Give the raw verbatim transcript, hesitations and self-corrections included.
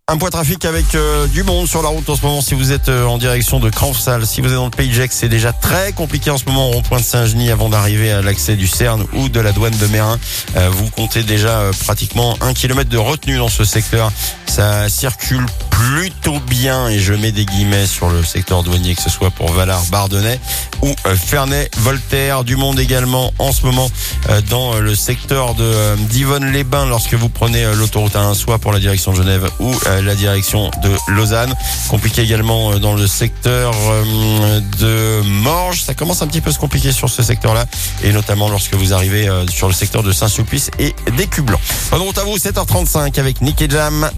Un point trafic avec euh, du monde sur la route en ce moment. Si vous êtes euh, en direction de Cranfsal, si vous êtes dans le Pays de Gex, c'est déjà très compliqué en ce moment au rond-point de Saint-Genis avant d'arriver à l'accès du Cerne ou de la douane de Mérin. Euh, vous comptez déjà euh, pratiquement un kilomètre de retenue dans ce secteur. Ça circule plutôt bien et je mets des guillemets sur le secteur douanier, que ce soit pour Valar, Bardonnay ou euh, Ferney, Voltaire. Du monde également en ce moment euh, dans euh, le secteur de euh, d'Yvonne-les-Bains lorsque vous prenez euh, l'autoroute A un soit pour la direction de Genève ou euh, la direction de Lausanne. Compliqué également euh, dans le secteur euh, de Morges. Ça commence un petit peu à se compliquer sur ce secteur-là et notamment lorsque vous arrivez euh, sur le secteur de Saint-Sulpice et d'Écublens. Bonne route à vous, sept heures trente-cinq avec Nick et Jam.